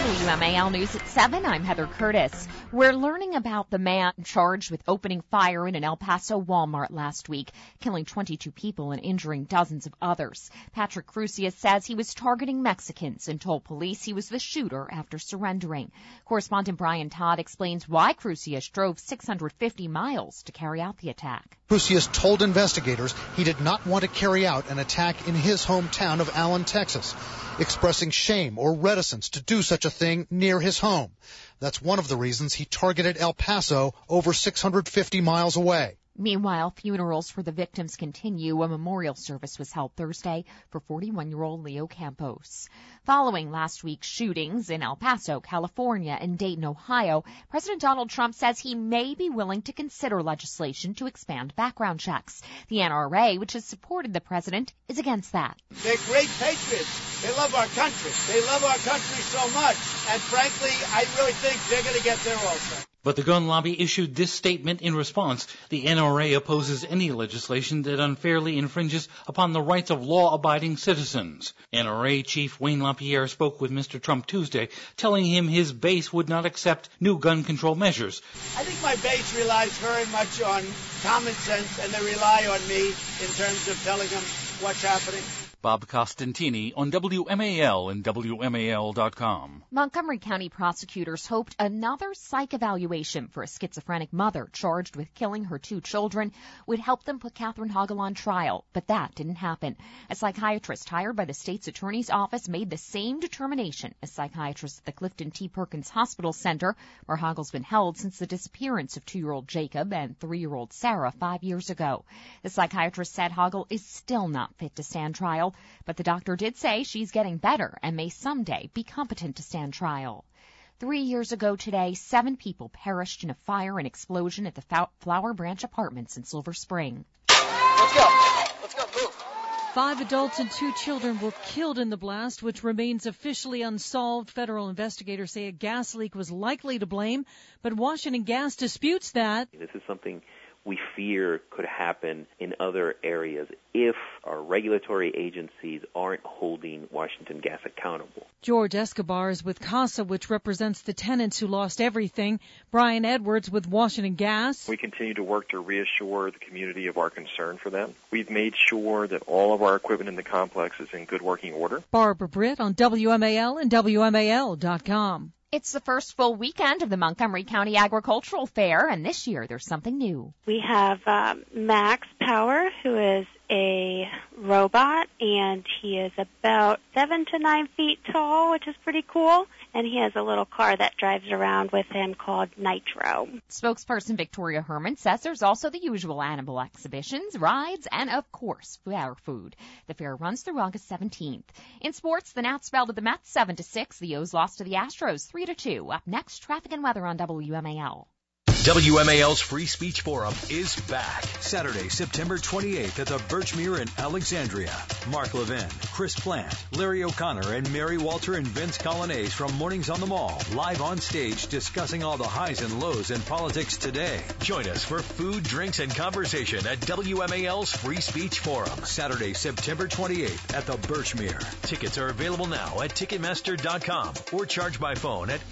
WMAL News at 7, I'm Heather Curtis. We're learning about the man charged with opening fire in an El Paso Walmart last week, killing 22 people and injuring dozens of others. Patrick Crusius says he was targeting Mexicans and told police he was the shooter after surrendering. Correspondent Brian Todd explains why Crusius drove 650 miles to carry out the attack. Crusius told investigators he did not want to carry out an attack in his hometown of Allen, Texas, expressing shame or reticence to do such a thing near his home. That's one of the reasons he targeted El Paso over 650 miles away. Meanwhile, funerals for the victims continue. A memorial service was held Thursday for 41-year-old Leo Campos. Following last week's shootings in El Paso, California, and Dayton, Ohio, President Donald Trump says he may be willing to consider legislation to expand background checks. The NRA, which has supported the president, is against that. They're great patriots. They love our country. They love our country so much. And frankly, I really think they're going to get there also. But the gun lobby issued this statement in response. The NRA opposes any legislation that unfairly infringes upon the rights of law-abiding citizens. NRA Chief Wayne LaPierre spoke with Mr. Trump Tuesday, telling him his base would not accept new gun control measures. I think my base relies very much on common sense, and they rely on me in terms of telling them what's happening. Bob Costantini on WMAL and WMAL.com. Montgomery County prosecutors hoped another psych evaluation for a schizophrenic mother charged with killing her 2 children would help them put Catherine Hoggle on trial, but that didn't happen. A psychiatrist hired by the state's attorney's office made the same determination as psychiatrists at the Clifton T. Perkins Hospital Center, where Hoggle's been held since the disappearance of 2-year-old Jacob and 3-year-old Sarah 5 years ago. The psychiatrist said Hoggle is still not fit to stand trial, but the doctor did say she's getting better and may someday be competent to stand trial. 3 years ago today, 7 people perished in a fire and explosion at the Flower Branch Apartments in Silver Spring. Let's go. Move. 5 adults and 2 children were killed in the blast, which remains officially unsolved. Federal investigators say a gas leak was likely to blame, but Washington Gas disputes that. This is something we fear could happen in other areas if our regulatory agencies aren't holding Washington Gas accountable. George Escobar is with CASA, which represents the tenants who lost everything. Brian Edwards with Washington Gas. We continue to work to reassure the community of our concern for them. We've made sure that all of our equipment in the complex is in good working order. Barbara Britt on WMAL and WMAL.com. It's the first full weekend of the Montgomery County Agricultural Fair, and this year there's something new. We have Max Power, who is a robot, and he is about 7 to 9 feet tall, which is pretty cool. And he has a little car that drives around with him called Nitro. Spokesperson Victoria Herman says there's also the usual animal exhibitions, rides, and, of course, fair food. The fair runs through August 17th. In sports, the Nats fell to the Mets 7-6. The O's lost to the Astros 3-2. Up next, traffic and weather on WMAL. WMAL's Free Speech Forum is back. Saturday, September 28th at the Birchmere in Alexandria. Mark Levin, Chris Plant, Larry O'Connor, and Mary Walter and Vince Colonnese from Mornings on the Mall, live on stage discussing all the highs and lows in politics today. Join us for food, drinks, and conversation at WMAL's Free Speech Forum. Saturday, September 28th at the Birchmere. Tickets are available now at Ticketmaster.com or charge by phone at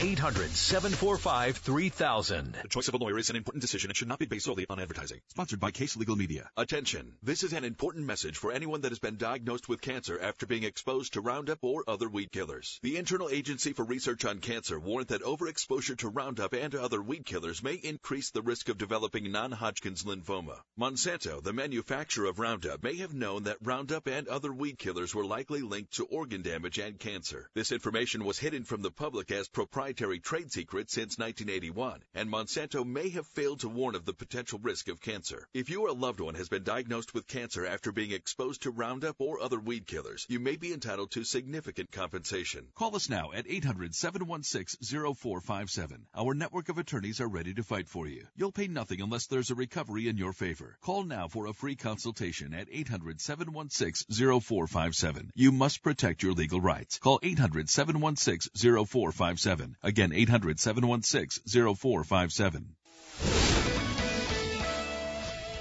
800-745-3000. The choice of a lawyer is an important decision and should not be based solely on advertising. Sponsored by Case Legal Media. Attention. This is an important message for anyone that has been diagnosed with cancer after being exposed to Roundup or other weed killers. The Internal Agency for Research on Cancer warned that overexposure to Roundup and other weed killers may increase the risk of developing non-Hodgkin's lymphoma. Monsanto, the manufacturer of Roundup, may have known that Roundup and other weed killers were likely linked to organ damage and cancer. This information was hidden from the public as proprietary trade secret since 1981, and Monsanto may have failed to warn of the potential risk of cancer. If you or a loved one has been diagnosed with cancer after being exposed to Roundup or other weed killers, you may be entitled to significant compensation. Call us now at 800-716-0457. Our network of attorneys are ready to fight for you. You'll pay nothing unless there's a recovery in your favor. Call now for a free consultation at 800-716-0457. You must protect your legal rights. Call 800-716-0457. Again, 800-716-0457.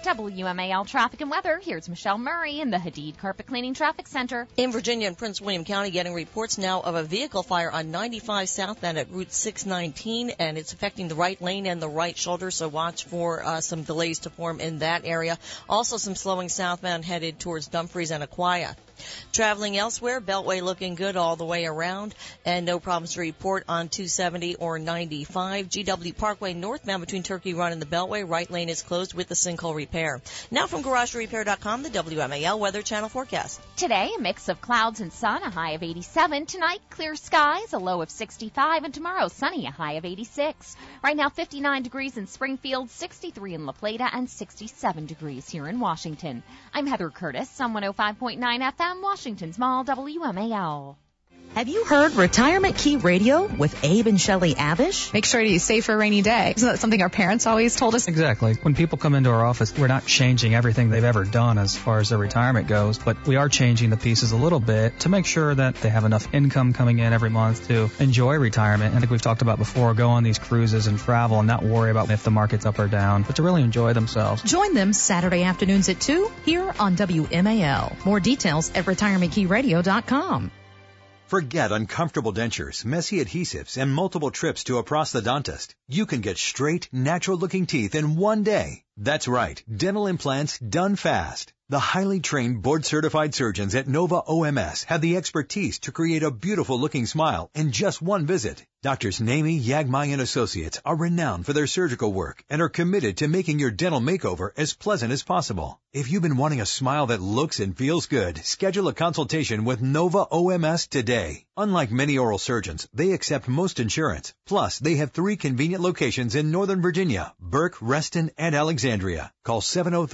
WMAL traffic and weather. Here's Michelle Murray in the Hadid Carpet Cleaning Traffic Center. In Virginia and Prince William County, getting reports now of a vehicle fire on 95 southbound at Route 619, and it's affecting the right lane and the right shoulder, so watch for some delays to form in that area. Also some slowing southbound headed towards Dumfries and Aquia. Traveling elsewhere, Beltway looking good all the way around, and no problems to report on 270 or 95. GW Parkway northbound between Turkey Run and the Beltway, right lane is closed with the sinkhole repair. Now from GarageRepair.com, the WMAL Weather Channel forecast. Today, a mix of clouds and sun, a high of 87. Tonight, clear skies, a low of 65. And tomorrow, sunny, a high of 86. Right now, 59 degrees in Springfield, 63 in La Plata, and 67 degrees here in Washington. I'm Heather Curtis on 105.9 FM, Washington's Mall, WMAL. Have you heard Retirement Key Radio with Abe and Shelley Avish? Make sure to save for a rainy day. Isn't that something our parents always told us? Exactly. When people come into our office, we're not changing everything they've ever done as far as their retirement goes, but we are changing the pieces a little bit to make sure that they have enough income coming in every month to enjoy retirement. I think we've talked about before, go on these cruises and travel and not worry about if the market's up or down, but to really enjoy themselves. Join them Saturday afternoons at 2 here on WMAL. More details at retirementkeyradio.com. Forget uncomfortable dentures, messy adhesives, and multiple trips to a prosthodontist. You can get straight, natural-looking teeth in one day. That's right, dental implants done fast. The highly trained, board-certified surgeons at Nova OMS have the expertise to create a beautiful-looking smile in just one visit. Doctors Naimi, Yagmai, and Associates are renowned for their surgical work and are committed to making your dental makeover as pleasant as possible. If you've been wanting a smile that looks and feels good, schedule a consultation with Nova OMS today. Unlike many oral surgeons, they accept most insurance. Plus, they have 3 convenient locations in Northern Virginia, Burke, Reston, and Alexandria. Call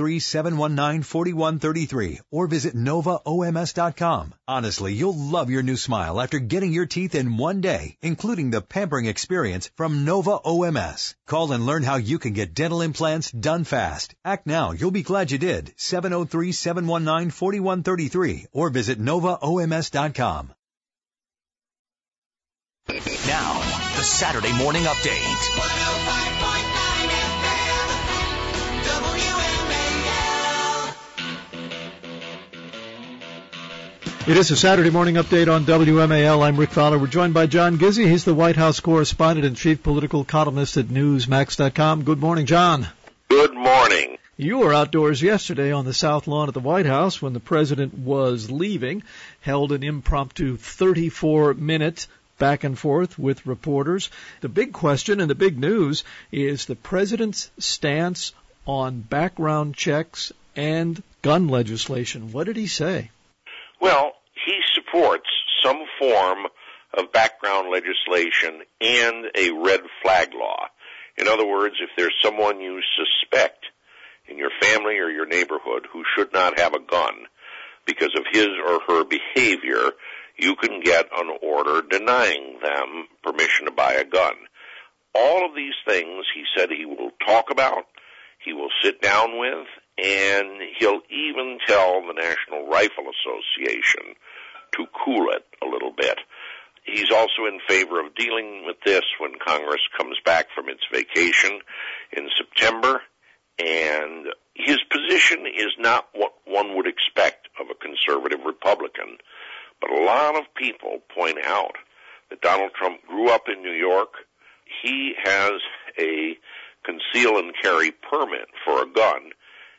703-719-4133 or visit NovaOMS.com. Honestly, you'll love your new smile after getting your teeth in one day, including the pampering experience from Nova OMS. Call and learn how you can get dental implants done fast. Act now. You'll be glad you did. 703-719-4133 or visit NovaOMS.com. Now, the Saturday Morning Update. 105.9 FM, WMAL. It is a Saturday Morning Update on WMAL. I'm Rick Fowler. We're joined by John Gizzi. He's the White House correspondent and chief political columnist at Newsmax.com. Good morning, John. Good morning. You were outdoors yesterday on the South Lawn at the White House when the president was leaving, held an impromptu 34-minute back and forth with reporters. The big question and the big news is the president's stance on background checks and gun legislation. What did he say? Well, he supports some form of background legislation and a red flag law. In other words, if there's someone you suspect in your family or your neighborhood who should not have a gun because of his or her behavior, you can get an order denying them permission to buy a gun. All of these things, he said he will talk about, he will sit down with, and he'll even tell the National Rifle Association to cool it a little bit. He's also in favor of dealing with this when Congress comes back from its vacation in September, and his position is not what one would expect of a conservative Republican. But a lot of people point out that Donald Trump grew up in New York. He has a conceal and carry permit for a gun,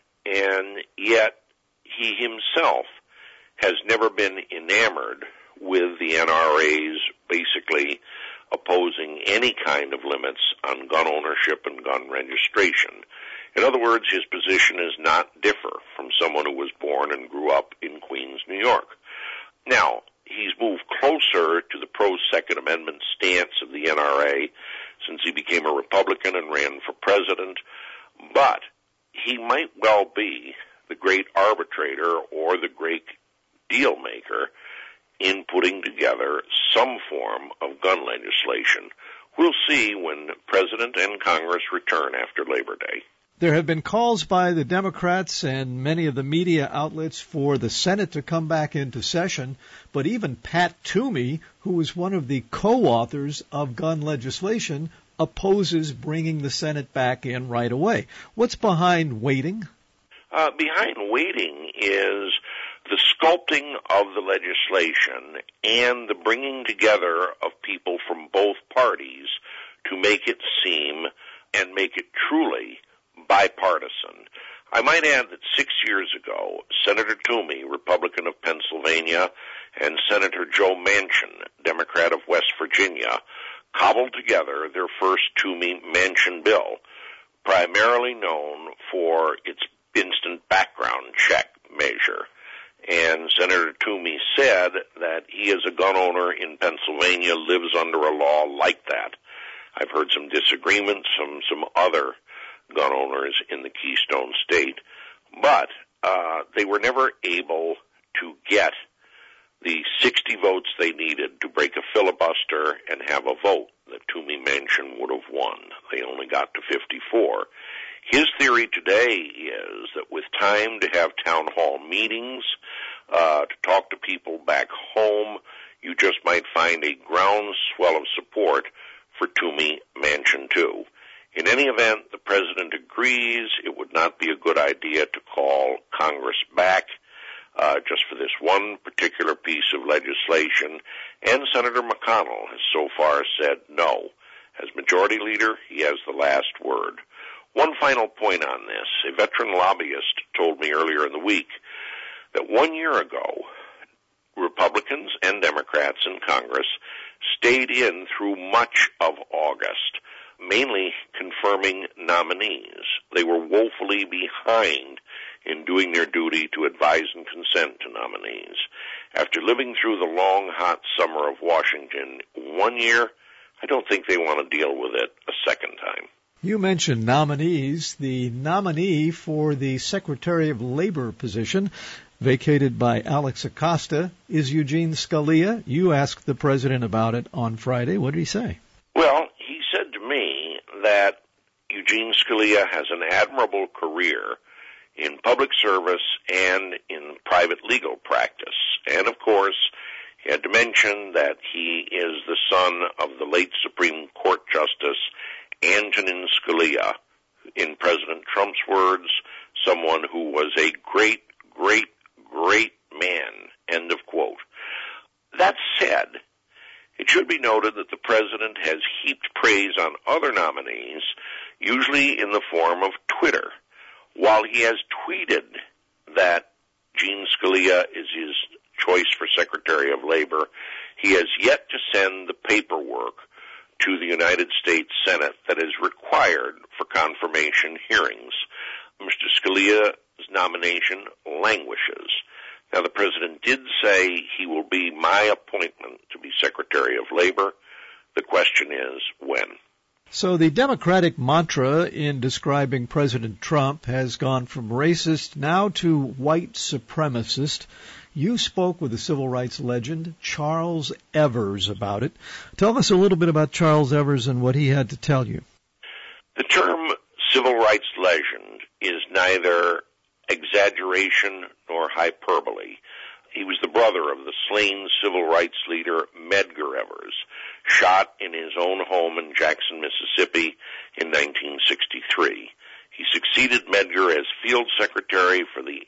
and yet he himself has never been enamored with the NRA's basically opposing any kind of limits on gun ownership and gun registration. In other words, his position is not differ from someone who was born and grew up in Queens, New York. Now, he's moved closer to the pro-Second Amendment stance of the NRA since he became a Republican and ran for president, but he might well be the great arbitrator or the great deal maker in putting together some form of gun legislation. We'll see when President and Congress return after Labor Day. There have been calls by the Democrats and many of the media outlets for the Senate to come back into session, but even Pat Toomey, who is one of the co-authors of gun legislation, opposes bringing the Senate back in right away. What's behind waiting? Behind waiting is the sculpting of the legislation and the bringing together of people from both parties to make it seem and make it truly bipartisan. I might add that 6 years ago, Senator Toomey, Republican of Pennsylvania, and Senator Joe Manchin, Democrat of West Virginia, cobbled together their first Toomey-Manchin bill, primarily known for its instant background check measure. And Senator Toomey said that he, as a gun owner in Pennsylvania, lives under a law like that. I've heard some disagreements from some other gun owners in the Keystone State, but they were never able to get the 60 votes they needed to break a filibuster and have a vote that Toomey Manchin would have won. They only got to 54. His theory today is that with time to have town hall meetings, to talk to people back home, you just might find a groundswell of support for Toomey Manchin too. In any event, the president agrees it would not be a good idea to call Congress back just for this one particular piece of legislation, and Senator McConnell has so far said no. As majority leader, he has the last word. One final point on this. A veteran lobbyist told me earlier in the week that 1 year ago, Republicans and Democrats in Congress stayed in through much of August, mainly confirming nominees. They were woefully behind in doing their duty to advise and consent to nominees. After living through the long, hot summer of Washington 1 year, I don't think they want to deal with it a second time. You mentioned nominees. The nominee for the Secretary of Labor position, vacated by Alex Acosta, is Eugene Scalia. You asked the president about it on Friday. What did he say? Well, he said to me that Eugene Scalia has an admirable career in public service and in private legal practice. And, of course, he had to mention that he is the son of the late Supreme Court Justice Antonin Scalia, in President Trump's words, someone who was a great, great, great man, end of quote. That said, it should be noted that the president has heaped praise on other nominees, usually in the form of Twitter. While he has tweeted that Gene Scalia is his choice for Secretary of Labor, he has yet to send the paperwork to the United States Senate that is required for confirmation hearings. Mr. Scalia's nomination languishes. Now, the president did say he will be my appointment to be Secretary of Labor. The question is, when? So the Democratic mantra in describing President Trump has gone from racist now to white supremacist. You spoke with the civil rights legend Charles Evers about it. Tell us a little bit about Charles Evers and what he had to tell you. The term civil rights legend is neither exaggeration nor hyperbole. He was the brother of the slain civil rights leader Medgar Evers, shot in his own home in Jackson, Mississippi in 1963. He succeeded Medgar as field secretary for the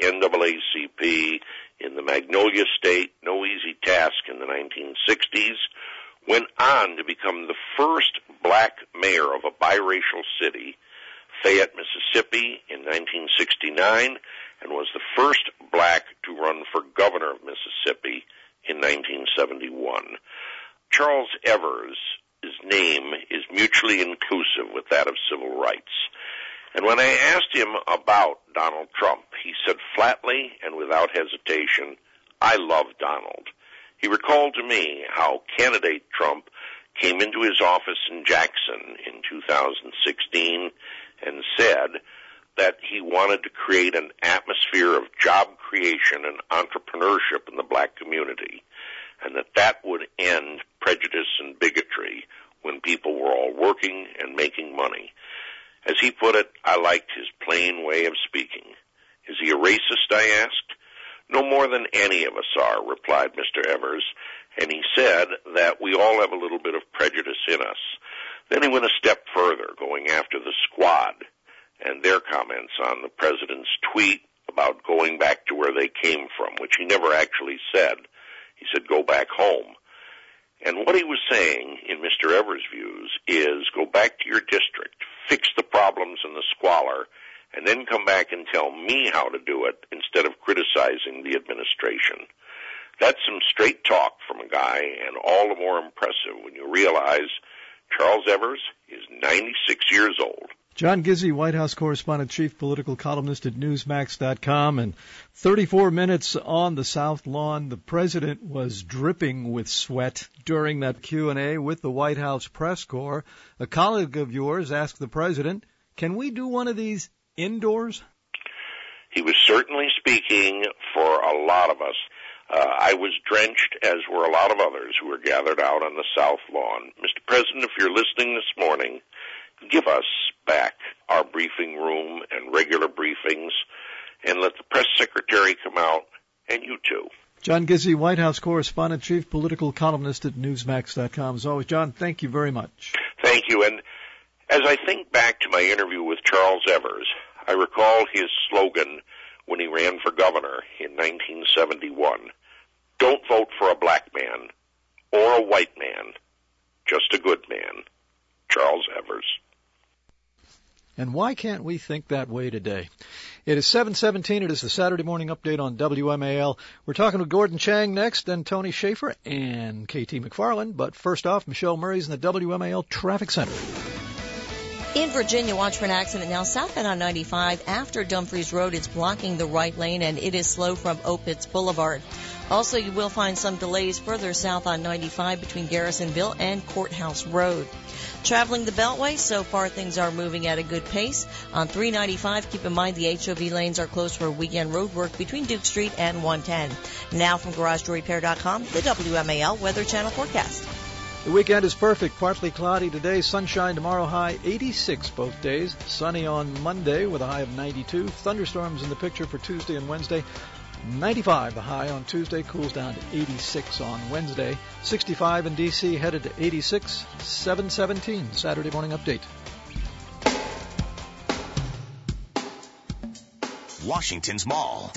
NAACP in the Magnolia State, no easy task in the 1960s, went on to become the first black mayor of a biracial city, Fayette, Mississippi, in 1969, and was the first black to run for governor of Mississippi in 1971. Charles Evers' name is mutually inclusive with that of civil rights. And when I asked him about Donald Trump, he said flatly and without hesitation, I love Donald. He recalled to me how candidate Trump came into his office in Jackson in 2016 and said that he wanted to create an atmosphere of job creation and entrepreneurship in the black community, and that would end prejudice and bigotry when people were all working and making money. As he put it, I liked his plain way of speaking. Is he a racist, I asked. No more than any of us are, replied Mr. Evers, and he said that we all have a little bit of prejudice in us. Then he went a step further, going after the Squad and their comments on the president's tweet about going back to where they came from, which he never actually said. He said, go back home. And what he was saying, in Mr. Evers' views, is go back to your district, fix the problems and the squalor, and then come back and tell me how to do it instead of criticizing the administration. That's some straight talk from a guy, and all the more impressive when you realize Charles Evers is 96 years old. John Gizzi, White House correspondent, chief political columnist at Newsmax.com, and 34 minutes on the South Lawn. The president was dripping with sweat during that Q&A with the White House press corps. A colleague of yours asked the president, can we do one of these indoors? He was certainly speaking for a lot of us. I was drenched, as were a lot of others who were gathered out on the South Lawn. Mr. President, if you're listening this morning, give us back our briefing room and regular briefings, and let the press secretary come out, and you too. John Gizzi, White House correspondent, chief political columnist at Newsmax.com. As always, John, thank you very much. Thank you. And as I think back to my interview with Charles Evers, I recall his slogan when he ran for governor in 1971. Don't vote for a black man or a white man, just a good man. Charles Evers. And why can't we think that way today? It is 7:17. It is the Saturday morning update on WMAL. We're talking with Gordon Chang next, then Tony Schaefer and KT McFarland. But first off, Michelle Murray's in the WMAL Traffic Center. In Virginia, watch for an accident now southbound on 95 after Dumfries Road. It's blocking the right lane, and it is slow from Opitz Boulevard. Also, you will find some delays further south on 95 between Garrisonville and Courthouse Road. Traveling the Beltway, so far things are moving at a good pace. On 395, keep in mind the HOV lanes are closed for weekend road work between Duke Street and 110. Now from GarageDoorRepair.com, the WMAL Weather Channel forecast. The weekend is perfect. Partly cloudy today, sunshine tomorrow, high 86 both days. Sunny on Monday with a high of 92. Thunderstorms in the picture for Tuesday and Wednesday. 95 the high on Tuesday, cools down to 86 on Wednesday. 65 in D.C., headed to 86. 7:17, Saturday morning update. Washington's Mall,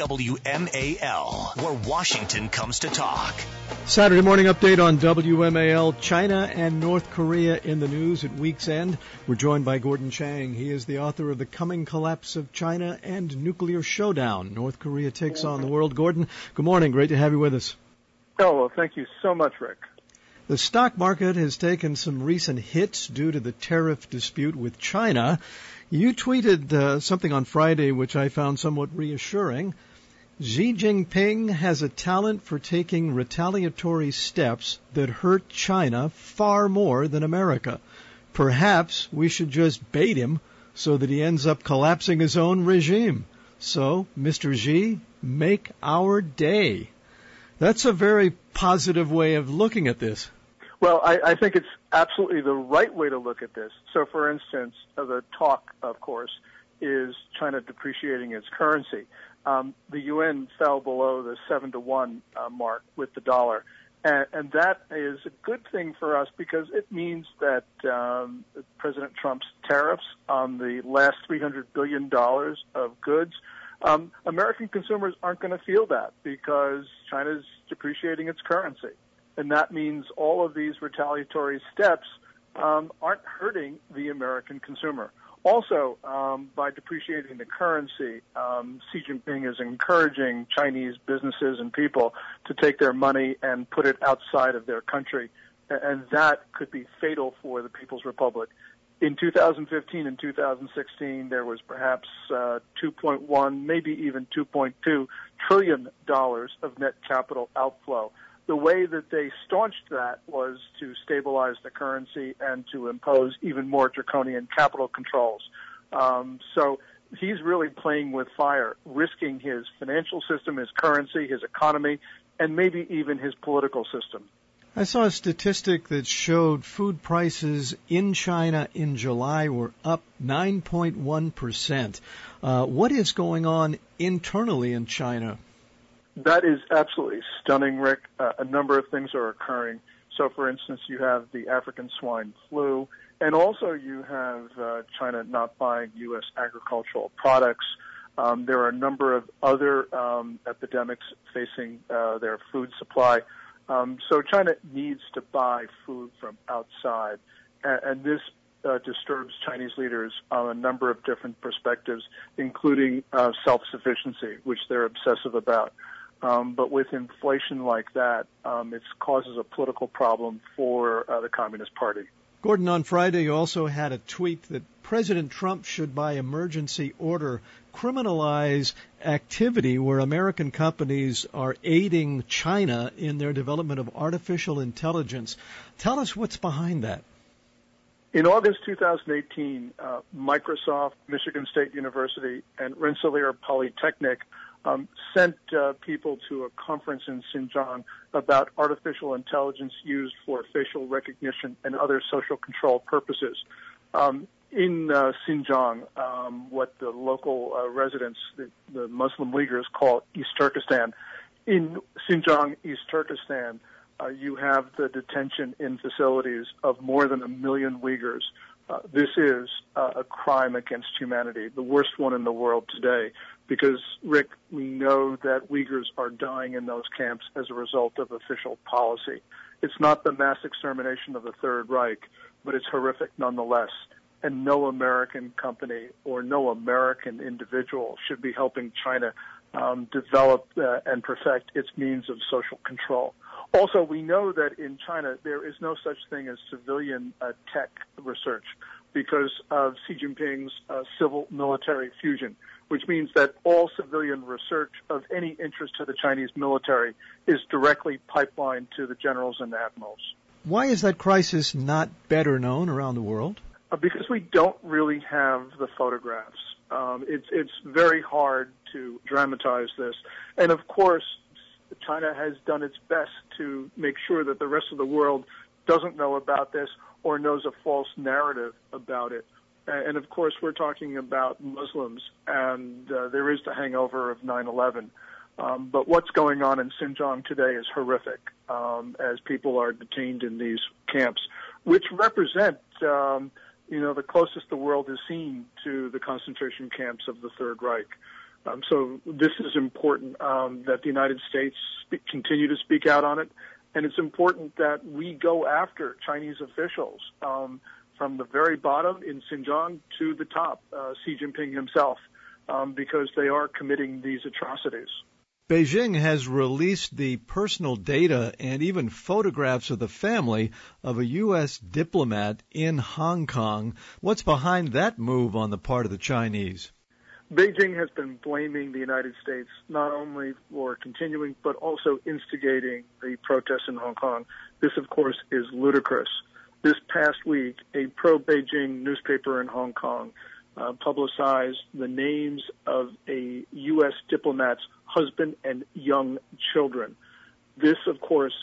WMAL, where Washington comes to talk. Saturday morning update on WMAL. China and North Korea in the news at week's end. We're joined by Gordon Chang. He is the author of The Coming Collapse of China and Nuclear Showdown. North Korea takes on the world. Gordon, good morning. Great to have you with us. Oh, well, thank you so much, Rick. The stock market has taken some recent hits due to the tariff dispute with China. You tweeted something on Friday which I found somewhat reassuring. Xi Jinping has a talent for taking retaliatory steps that hurt China far more than America. Perhaps we should just bait him so that he ends up collapsing his own regime. So, Mr. Xi, make our day. That's a very positive way of looking at this. Well, I think it's absolutely the right way to look at this. So, for instance, the talk, of course, is China depreciating its currency. The yuan fell below the 7-to-1 mark with the dollar. And that is a good thing for us because it means that President Trump's tariffs on the last $300 billion of goods, American consumers aren't going to feel that because China's depreciating its currency. And that means all of these retaliatory steps aren't hurting the American consumer. Also, by depreciating the currency, Xi Jinping is encouraging Chinese businesses and people to take their money and put it outside of their country, and that could be fatal for the People's Republic. In 2015 and 2016, there was perhaps 2.1, maybe even 2.2 trillion dollars of net capital outflow. The way that they staunched that was to stabilize the currency and to impose even more draconian capital controls. So he's really playing with fire, risking his financial system, his currency, his economy, and maybe even his political system. I saw a statistic that showed food prices in China in July were up 9.1%. What is going on internally in China? That is absolutely stunning, Rick. A number of things are occurring. So, for instance, you have the African swine flu, and also you have China not buying U.S. agricultural products. There are a number of other epidemics facing their food supply. So China needs to buy food from outside, and this disturbs Chinese leaders on a number of different perspectives, including self-sufficiency, which they're obsessive about. But with inflation like that, it causes a political problem for the Communist Party. Gordon, on Friday you also had a tweet that President Trump should, by emergency order, criminalize activity where American companies are aiding China in their development of artificial intelligence. Tell us what's behind that. In August 2018, Microsoft, Michigan State University, and Rensselaer Polytechnic sent people to a conference in Xinjiang about artificial intelligence used for facial recognition and other social control purposes. In Xinjiang, what the local residents, the Muslim Uyghurs, call East Turkestan. In Xinjiang, East Turkestan, you have the detention in facilities of more than 1 million Uyghurs. This is a crime against humanity, the worst one in the world today, because, Rick, we know that Uyghurs are dying in those camps as a result of official policy. It's not the mass extermination of the Third Reich, but it's horrific nonetheless. And no American company or no American individual should be helping China develop and perfect its means of social control. Also, we know that in China there is no such thing as civilian tech research because of Xi Jinping's civil-military fusion, which means that all civilian research of any interest to the Chinese military is directly pipelined to the generals and admirals. Why is that crisis not better known around the world? Because we don't really have the photographs. It's very hard to dramatize this. And of course, China has done its best to make sure that the rest of the world doesn't know about this or knows a false narrative about it. And of course, we're talking about Muslims, and there is the hangover of 9/11. But what's going on in Xinjiang today is horrific, as people are detained in these camps, which represent the closest the world has seen to the concentration camps of the Third Reich. So this is important that the United States continue to speak out on it, and it's important that we go after Chinese officials from the very bottom in Xinjiang to the top, Xi Jinping himself, because they are committing these atrocities. Beijing has released the personal data and even photographs of the family of a U.S. diplomat in Hong Kong. What's behind that move on the part of the Chinese? Beijing has been blaming the United States not only for continuing but also instigating the protests in Hong Kong. This, of course, is ludicrous. This past week, a pro-Beijing newspaper in Hong Kong publicized the names of a U.S. diplomat's husband and young children. This, of course,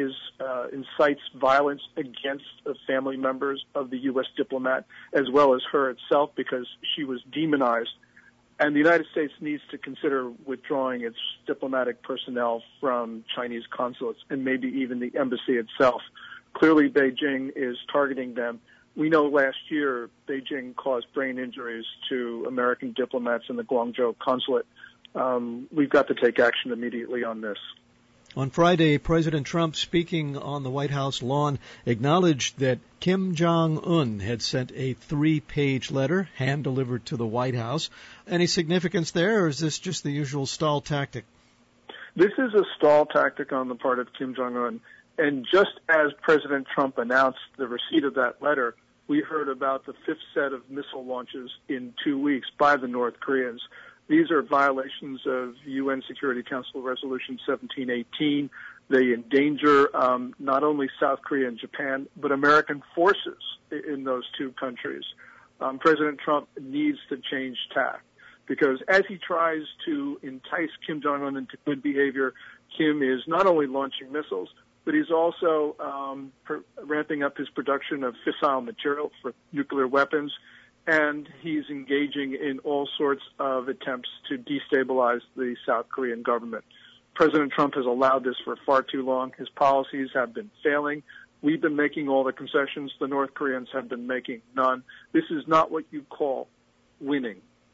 incites violence against the family members of the U.S. diplomat as well as her itself because she was demonized. And the United States needs to consider withdrawing its diplomatic personnel from Chinese consulates and maybe even the embassy itself. Clearly, Beijing is targeting them. We know last year Beijing caused brain injuries to American diplomats in the Guangzhou consulate. We've got to take action immediately on this. On Friday, President Trump, speaking on the White House lawn, acknowledged that Kim Jong-un had sent a 3-page letter, hand-delivered to the White House. Any significance there, or is this just the usual stall tactic? This is a stall tactic on the part of Kim Jong-un. And just as President Trump announced the receipt of that letter, we heard about the 5th set of missile launches in 2 weeks by the North Koreans. These are violations of UN Security Council Resolution 1718. They endanger not only South Korea and Japan, but American forces in those two countries. President Trump needs to change tack because as he tries to entice Kim Jong-un into good behavior, Kim is not only launching missiles, but he's also ramping up his production of fissile material for nuclear weapons, and he's engaging in all sorts of attempts to destabilize the South Korean government. President Trump has allowed this for far too long. His policies have been failing. We've been making all the concessions. The North Koreans have been making none. This is not what you call winning.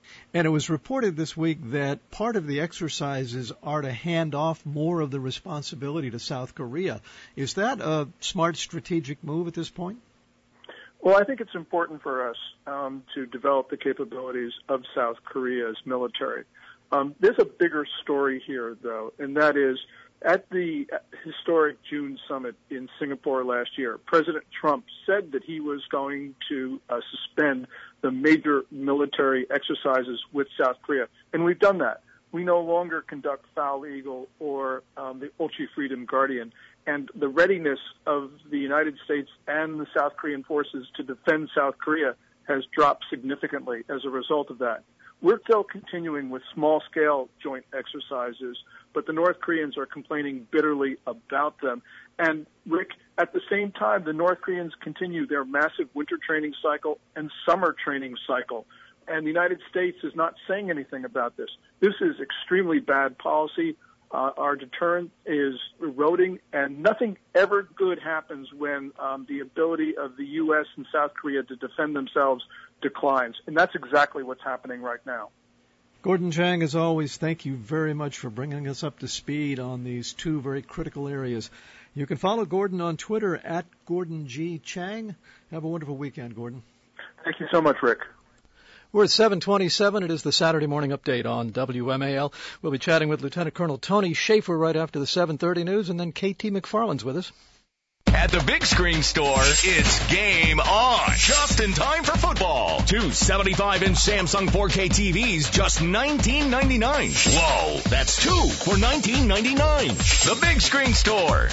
And it was reported this week that part of the exercises are to hand off more of the responsibility to South Korea. Is that a smart strategic move at this point? Well, I think it's important for us to develop the capabilities of South Korea's military. There's a bigger story here, though, and that is at the historic June summit in Singapore last year, President Trump said that he was going to suspend the major military exercises with South Korea, and we've done that. We no longer conduct Foul Eagle or the Ulchi Freedom Guardian, and the readiness of the United States and the South Korean forces to defend South Korea has dropped significantly as a result of that. We're still continuing with small-scale joint exercises, but the North Koreans are complaining bitterly about them. And, Rick, at the same time, the North Koreans continue their massive winter training cycle and summer training cycle. And the United States is not saying anything about this. This is extremely bad policy. Our deterrent is eroding, and nothing ever good happens when the ability of the U.S. and South Korea to defend themselves declines. And that's exactly what's happening right now. Gordon Chang, as always, thank you very much for bringing us up to speed on these two very critical areas. You can follow Gordon on Twitter at Gordon G. Chang. Have a wonderful weekend, Gordon. Thank you so much, Rick. We're at 7:27. It is the Saturday Morning Update on WMAL. We'll be chatting with Lieutenant Colonel Tony Schaefer right after the 7:30 news, and then KT McFarland's with us. At the Big Screen Store, it's game on. Just in time for football. Two 75-inch Samsung 4K TVs, just $19.99. Whoa, that's two for $19.99. The Big Screen Store.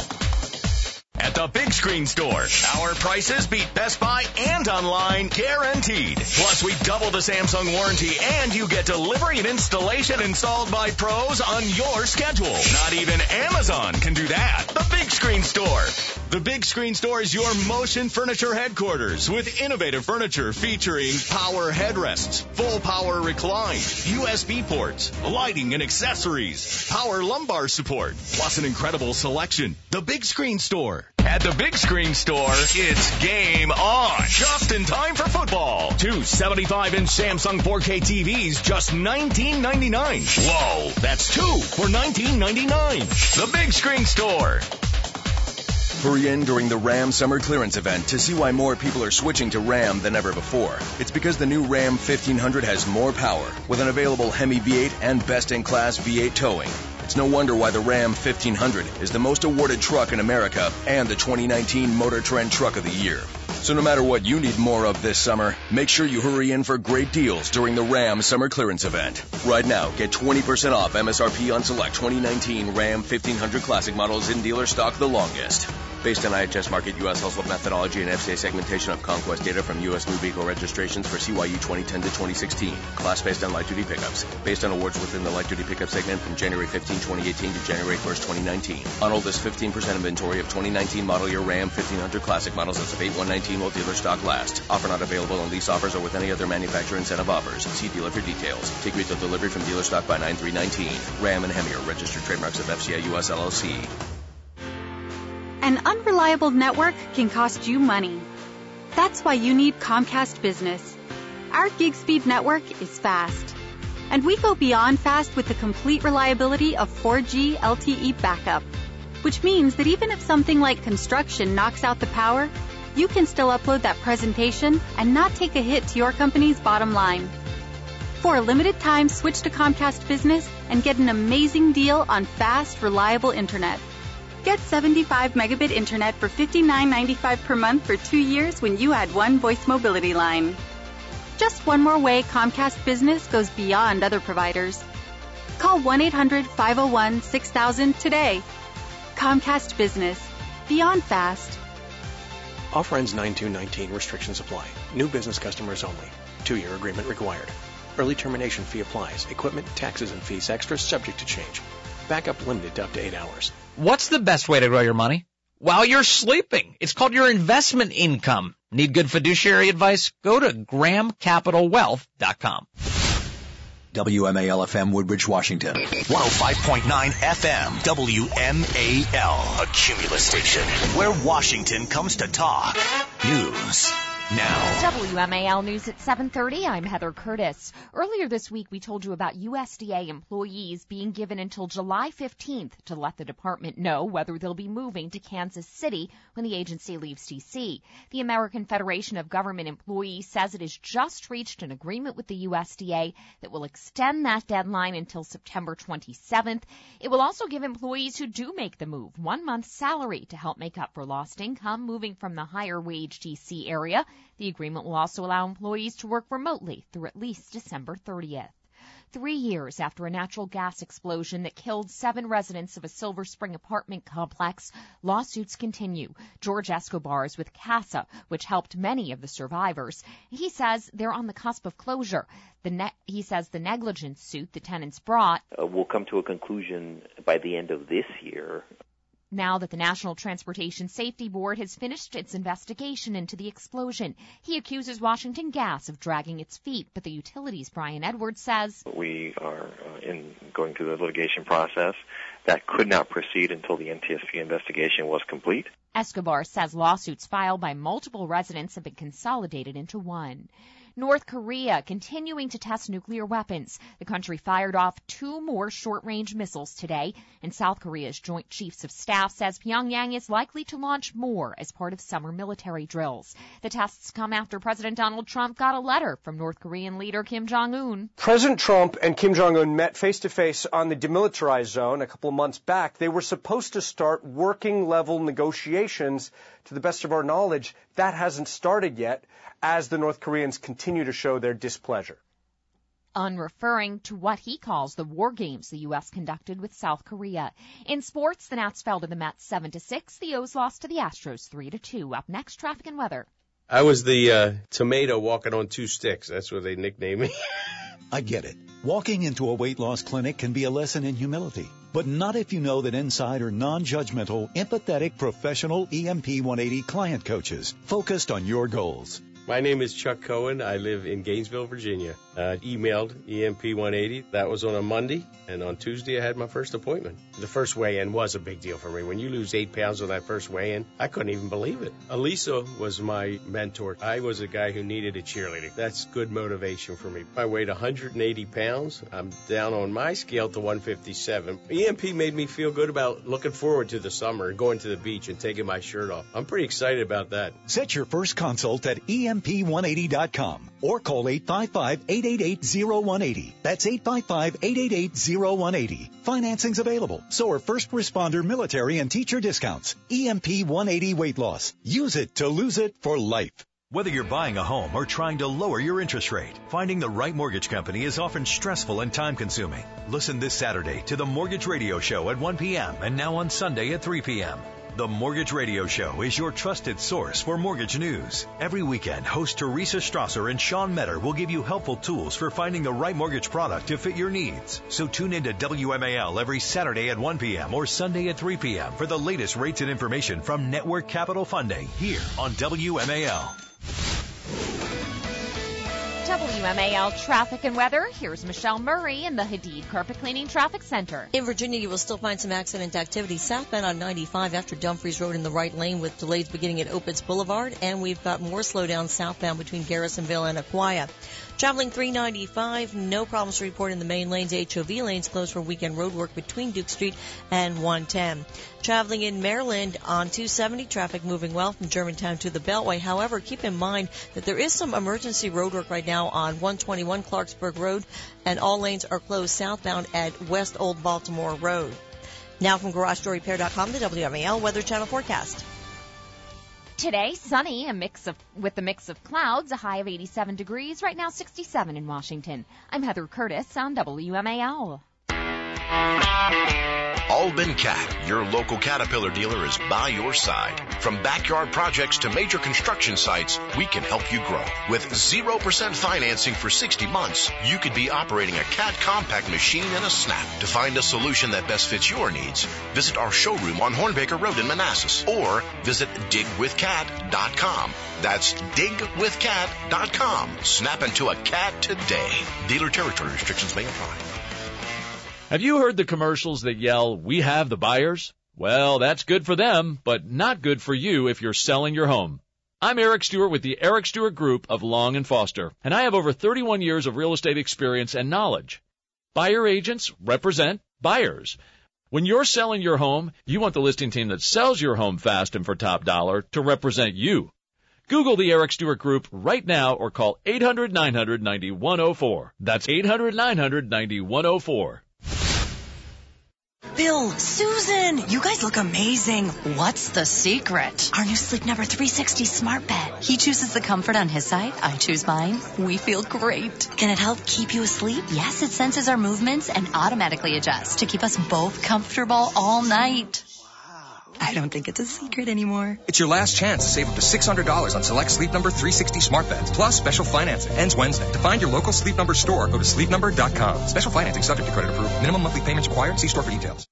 At the Big Screen Store, our prices beat Best Buy and online, guaranteed. Plus, we double the Samsung warranty, and you get delivery and installation installed by pros on your schedule. Not even Amazon can do that. The Big Screen Store. The Big Screen Store is your motion furniture headquarters with innovative furniture featuring power headrests, full power recline, USB ports, lighting and accessories, power lumbar support, plus an incredible selection. The Big Screen Store. At the Big Screen Store, it's game on. Just in time for football. Two 75-inch Samsung 4K TVs, just $19.99. Whoa, that's two for $19.99. The Big Screen Store. Hurry in during the Ram Summer Clearance event to see why more people are switching to Ram than ever before. It's because the new Ram 1500 has more power with an available Hemi V8 and best-in-class V8 towing. It's no wonder why the Ram 1500 is the most awarded truck in America and the 2019 Motor Trend Truck of the Year. So no matter what you need more of this summer, make sure you hurry in for great deals during the Ram Summer Clearance event. Right now, get 20% off MSRP on select 2019 Ram 1500 Classic models in dealer stock the longest. Based on IHS Market U.S. household methodology and FCA segmentation of conquest data from U.S. new vehicle registrations for CYU 2010 to 2016. Class based on light-duty pickups. Based on awards within the light-duty pickup segment from January 15, 2018 to January 1, 2019. On oldest 15% inventory of 2019 model year Ram 1500 Classic models as of 8/1/19 while dealer stock lasts. Offer not available on lease offers or with any other manufacturer incentive offers. See dealer for details. Take retail delivery from dealer stock by 9/3/19. Ram and Hemi are registered trademarks of FCA US LLC. An unreliable network can cost you money. That's why you need Comcast Business. Our gig speed network is fast. And we go beyond fast with the complete reliability of 4G LTE backup, which means that even if something like construction knocks out the power, you can still upload that presentation and not take a hit to your company's bottom line. For a limited time, switch to Comcast Business and get an amazing deal on fast, reliable internet. Get 75 megabit internet for $59.95 per month for 2 years when you add one voice mobility line. Just one more way Comcast Business goes beyond other providers. Call 1-800-501-6000 today. Comcast Business. Beyond fast. Offer ends 9/2/19. Restrictions apply. New business customers only. 2-year agreement required. Early termination fee applies. Equipment, taxes, and fees extra subject to change. Backup limited to up to 8 hours. What's the best way to grow your money? While you're sleeping. It's called your investment income. Need good fiduciary advice? Go to GrahamCapitalWealth.com. WMAL-FM Woodbridge, Washington. 105.9 FM, WMAL, a Cumulus station, where Washington comes to talk. News. Now. WMAL News at 7:30. I'm Heather Curtis. Earlier this week, we told you about USDA employees being given until July 15th to let the department know whether they'll be moving to Kansas City when the agency leaves D.C. The American Federation of Government Employees says it has just reached an agreement with the USDA that will extend that deadline until September 27th. It will also give employees who do make the move 1 month's salary to help make up for lost income moving from the higher wage D.C. area. The agreement will also allow employees to work remotely through at least December 30th. 3 years after a natural gas explosion that killed 7 residents of a Silver Spring apartment complex, lawsuits continue. George Escobar is with CASA, which helped many of the survivors. He says they're on the cusp of closure. He says the negligence suit the tenants brought will come to a conclusion by the end of this year. Now that the National Transportation Safety Board has finished its investigation into the explosion, he accuses Washington Gas of dragging its feet, but the utility's Brian Edwards says we are going through the litigation process. That could not proceed until the NTSB investigation was complete. Escobar says lawsuits filed by multiple residents have been consolidated into one. North Korea continuing to test nuclear weapons. The country fired off 2 more short-range missiles today, and South Korea's Joint Chiefs of Staff says Pyongyang is likely to launch more as part of summer military drills. The tests come after President Donald Trump got a letter from North Korean leader Kim Jong-un. President Trump and Kim Jong-un met face-to-face on the demilitarized zone a couple of months back. They were supposed to start working-level negotiations. To the best of our knowledge, that hasn't started yet, as the North Koreans continue to show their displeasure. Referring to what he calls the war games the U.S. conducted with South Korea. In sports, the Nats fell to the Mets 7-6. The O's lost to the Astros 3-2. Up next, traffic and weather. I was the tomato walking on 2 sticks. That's what they nicknamed me. I get it. Walking into a weight loss clinic can be a lesson in humility. But not if you know that inside are non-judgmental, empathetic, professional EMP 180 client coaches focused on your goals. My name is Chuck Cohen. I live in Gainesville, Virginia. Emailed EMP 180. That was on a Monday, and on Tuesday I had my first appointment. The first weigh-in was a big deal for me. When you lose 8 pounds on that first weigh-in, I couldn't even believe it. Elisa was my mentor. I was a guy who needed a cheerleader. That's good motivation for me. I weighed 180 pounds. I'm down on my scale to 157. EMP made me feel good about looking forward to the summer and going to the beach and taking my shirt off. I'm pretty excited about that. Set your first consult at EMP180.com or call 855-888-0180. That's 855-888-0180. Financing's available. So are first responder, military, and teacher discounts. EMP 180 weight loss. Use it to lose it for life. Whether you're buying a home or trying to lower your interest rate, finding the right mortgage company is often stressful and time-consuming. Listen this Saturday to the Mortgage Radio Show at 1 p.m. and now on Sunday at 3 p.m. The Mortgage Radio Show is your trusted source for mortgage news. Every weekend, host Teresa Strasser and Sean Metter will give you helpful tools for finding the right mortgage product to fit your needs. So tune in to WMAL every Saturday at 1 p.m. or Sunday at 3 p.m. for the latest rates and information from Network Capital Funding here on WMAL. WMAL traffic and weather. Here's Michelle Murray in the Hadid Carpet Cleaning Traffic Center. In Virginia, you will still find some accident activity southbound on 95 after Dumfries Road in the right lane with delays beginning at Opitz Boulevard. And we've got more slowdown southbound between Garrisonville and Aquia. Traveling 395, no problems to report in the main lanes. HOV lanes closed for weekend road work between Duke Street and 110. Traveling in Maryland on 270, traffic moving well from Germantown to the Beltway. However, keep in mind that there is some emergency road work right now on 121 Clarksburg Road, and all lanes are closed southbound at West Old Baltimore Road. Now from GarageDoorRepair.com, the WMAL Weather Channel forecast. Today, sunny, with a mix of clouds, a high of 87 degrees, right now 67 in Washington. I'm Heather Curtis on WMAL. Albin Cat, your local Caterpillar dealer, is by your side. From backyard projects to major construction sites, we can help you grow. With 0% financing for 60 months, you could be operating a Cat compact machine in a snap. To find a solution that best fits your needs, visit our showroom on Hornbaker Road in Manassas or visit digwithcat.com. That's digwithcat.com. Snap into a cat today. Dealer territory restrictions may apply. Have you heard the commercials that yell, "We have the buyers"? Well, that's good for them, but not good for you if you're selling your home. I'm Eric Stewart with the Eric Stewart Group of Long & Foster, and I have over 31 years of real estate experience and knowledge. Buyer agents represent buyers. When you're selling your home, you want the listing team that sells your home fast and for top dollar to represent you. Google the Eric Stewart Group right now or call 800-900-9104. That's 800-900-9104. Bill, Susan, you guys look amazing. What's the secret? Our new Sleep Number 360 smart bed. He chooses the comfort on his side. I choose mine. We feel great. Can it help keep you asleep? Yes, it senses our movements and automatically adjusts to keep us both comfortable all night. I don't think it's a secret anymore. It's your last chance to save up to $600 on select Sleep Number 360 smart beds, plus special financing. Ends Wednesday. To find your local Sleep Number store, go to sleepnumber.com. Special financing subject to credit approval. Minimum monthly payments required. See store for details.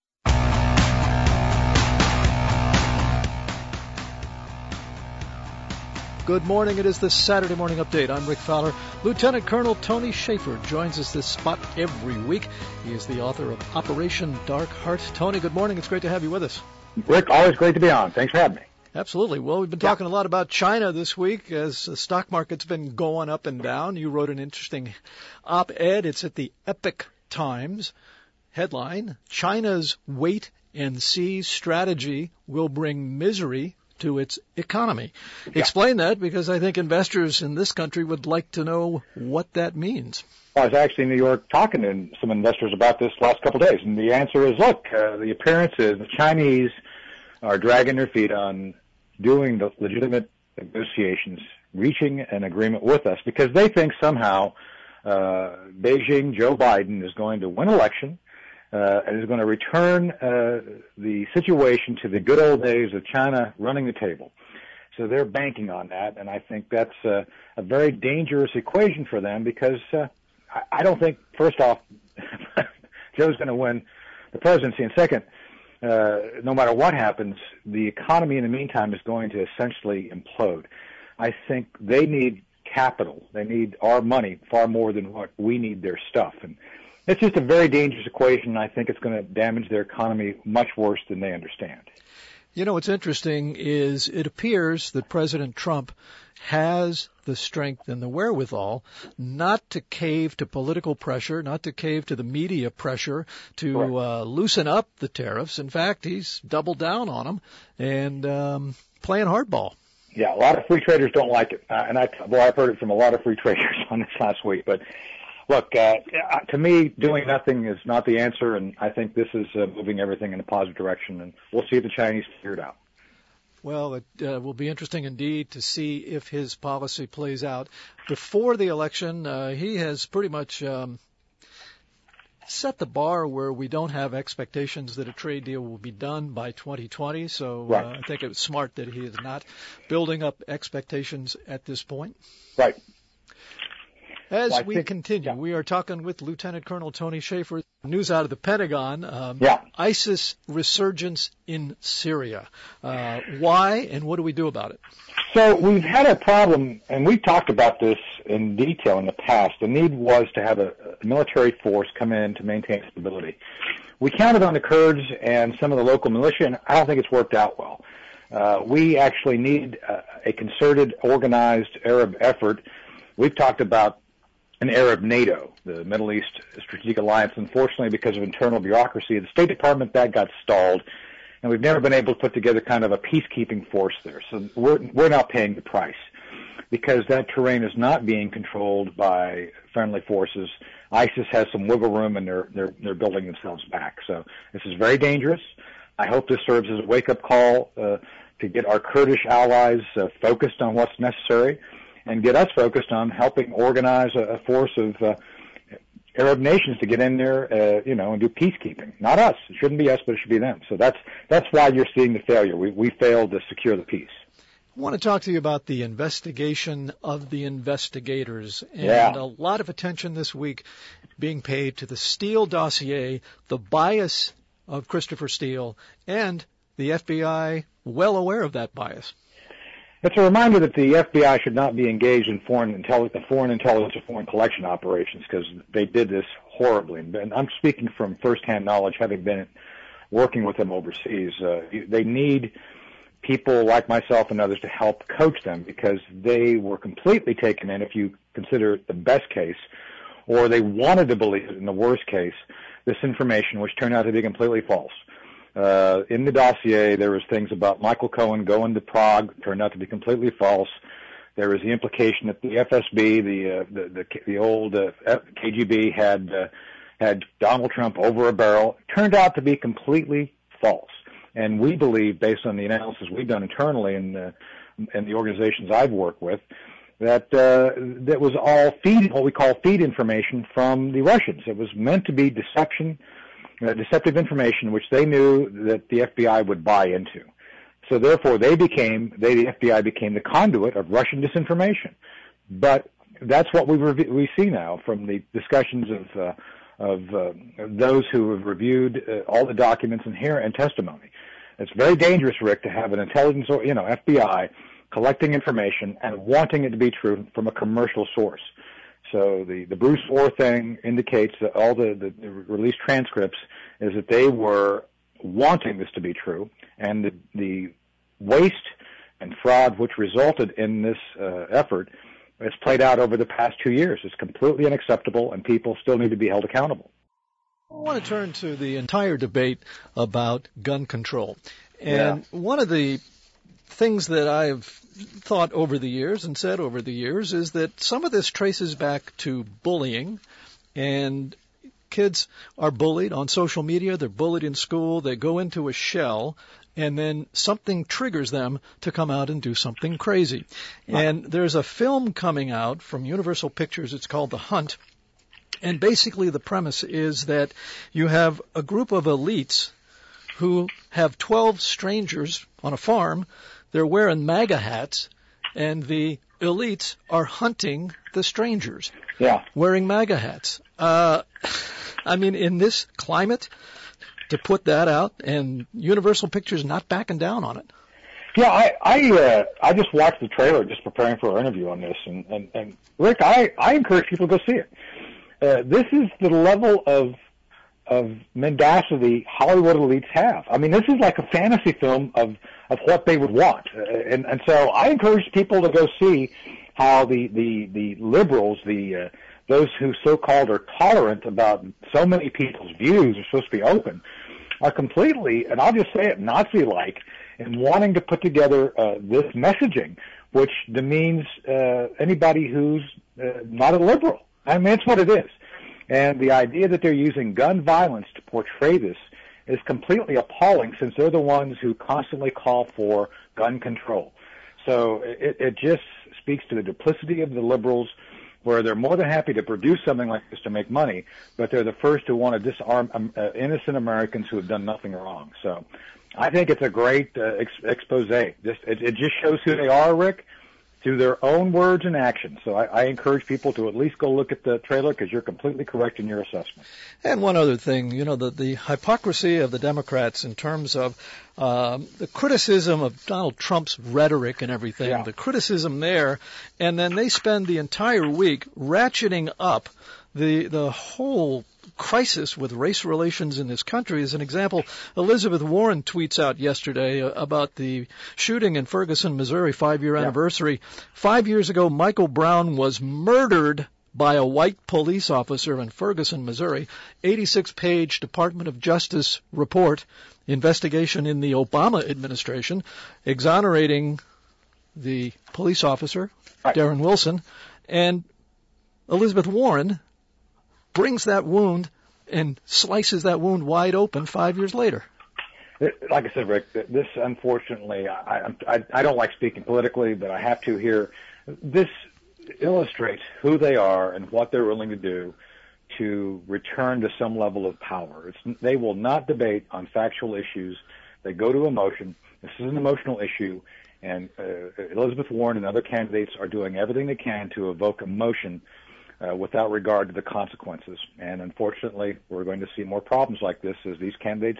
Good morning. It is the Saturday Morning Update. I'm Rick Fowler. Lieutenant Colonel Tony Schaefer joins us this spot every week. He is the author of Operation Dark Heart. Tony, good morning. It's great to have you with us. Rick, always great to be on. Thanks for having me. Absolutely. Well, we've been talking a lot about China this week as the stock market's been going up and down. You wrote an interesting op-ed. It's at the Epoch Times. Headline, China's wait-and-see strategy will bring misery to its economy. Explain that, because I think investors in this country would like to know what that means. Well, I was actually in New York talking to some investors about this last couple of days, and the answer is, look, the appearance is the Chinese are dragging their feet on doing the legitimate negotiations, reaching an agreement with us, because they think somehow Beijing, Joe Biden, is going to win election and is going to return the situation to the good old days of China running the table. So they're banking on that, and I think that's a very dangerous equation for them, because I don't think, first off, Joe's going to win the presidency, and second, no matter what happens, the economy in the meantime is going to essentially implode. I think they need capital. They need our money far more than what we need their stuff. And it's just a very dangerous equation, and I think it's going to damage their economy much worse than they understand. You know, what's interesting is it appears that President Trump has the strength and the wherewithal not to cave to political pressure, not to cave to the media pressure to loosen up the tariffs. In fact, he's doubled down on them and playing hardball. Yeah, a lot of free traders don't like it. And I've heard it from a lot of free traders on this last week. But look, to me, doing nothing is not the answer, and I think this is moving everything in a positive direction, and we'll see if the Chinese figure it out. Well, it will be interesting indeed to see if his policy plays out. Before the election, he has pretty much set the bar where we don't have expectations that a trade deal will be done by 2020. So I think it's smart that he is not building up expectations at this point. Right. As we continue, we are talking with Lieutenant Colonel Tony Schaefer. News out of the Pentagon. ISIS resurgence in Syria. Why and what do we do about it? So we've had a problem, and we've talked about this in detail in the past. The need was to have a military force come in to maintain stability. We counted on the Kurds and some of the local militia, and I don't think it's worked out well. We actually need a concerted, organized Arab effort. We've talked about an Arab NATO, the Middle East Strategic Alliance. Unfortunately, because of internal bureaucracy of the State Department, that got stalled, and we've never been able to put together kind of a peacekeeping force there. So we're now paying the price, because that terrain is not being controlled by friendly forces. ISIS has some wiggle room, and they're building themselves back. So this is very dangerous. I hope this serves as a wake-up call to get our Kurdish allies focused on what's necessary, and get us focused on helping organize a force of Arab nations to get in there, and do peacekeeping. Not us. It shouldn't be us, but it should be them. So that's why you're seeing the failure. We failed to secure the peace. I want to talk to you about the investigation of the investigators, and a lot of attention this week being paid to the Steele dossier, the bias of Christopher Steele, and the FBI well aware of that bias. It's a reminder that the FBI should not be engaged in foreign intelligence or foreign collection operations, because they did this horribly. And I'm speaking from firsthand knowledge, having been working with them overseas. They need people like myself and others to help coach them, because they were completely taken in, if you consider the best case, or they wanted to believe it in the worst case, this information, which turned out to be completely false. In the dossier, there was things about Michael Cohen going to Prague, turned out to be completely false. There was the implication that the FSB, the old KGB, had Donald Trump over a barrel. Turned out to be completely false. And we believe, based on the analysis we've done internally in the organizations I've worked with, that was all what we call feed information from the Russians. It was meant to be deceptive information, which they knew that the FBI would buy into. So therefore, the FBI became the conduit of Russian disinformation. But that's what we see now from the discussions of those who have reviewed all the documents and testimony. It's very dangerous, Rick, to have an intelligence or FBI collecting information and wanting it to be true from a commercial source. So the Bruce Orr thing indicates that all the released transcripts is that they were wanting this to be true, and the waste and fraud which resulted in this effort has played out over the past 2 years. It's completely unacceptable, and people still need to be held accountable. I want to turn to the entire debate about gun control. And one of the things that I've thought over the years and said over the years is that some of this traces back to bullying, and kids are bullied on social media, they're bullied in school, they go into a shell, and then something triggers them to come out and do something crazy. And there's a film coming out from Universal Pictures, it's called The Hunt, and basically the premise is that you have a group of elites who have 12 strangers on a farm. They're wearing MAGA hats, and the elites are hunting the strangers wearing MAGA hats. I mean, in this climate, to put that out, and Universal Pictures not backing down on it. Yeah, I just watched the trailer just preparing for our interview on this, and Rick, I encourage people to go see it. This is the level of mendacity Hollywood elites have. I mean, this is like a fantasy film of what they would want. And so I encourage people to go see how the liberals, those who so-called are tolerant about so many people's views are supposed to be open, are completely, and I'll just say it, Nazi-like in wanting to put together this messaging, which demeans anybody who's not a liberal. I mean, it's what it is. And the idea that they're using gun violence to portray this is completely appalling, since they're the ones who constantly call for gun control. So it just speaks to the duplicity of the liberals, where they're more than happy to produce something like this to make money, but they're the first to want to disarm innocent Americans who have done nothing wrong. So I think it's a great expose. It just shows who they are, Rick, through their own words and actions. So I encourage people to at least go look at the trailer, because you're completely correct in your assessment. And one other thing, the hypocrisy of the Democrats in terms of the criticism of Donald Trump's rhetoric and everything, the criticism there, and then they spend the entire week ratcheting up the whole crisis with race relations in this country. As an example, Elizabeth Warren tweets out yesterday about the shooting in Ferguson, Missouri, 5-year anniversary. 5 years ago, Michael Brown was murdered by a white police officer in Ferguson, Missouri. 86-page Department of Justice report, investigation in the Obama administration, exonerating the police officer, Darren Wilson, and Elizabeth Warren brings that wound and slices that wound wide open 5 years later. Like I said, Rick, this unfortunately, I don't like speaking politically, but I have to here. This illustrates who they are and what they're willing to do to return to some level of power. They will not debate on factual issues. They go to emotion. This is an emotional issue, and Elizabeth Warren and other candidates are doing everything they can to evoke emotion without regard to the consequences. And unfortunately, we're going to see more problems like this as these candidates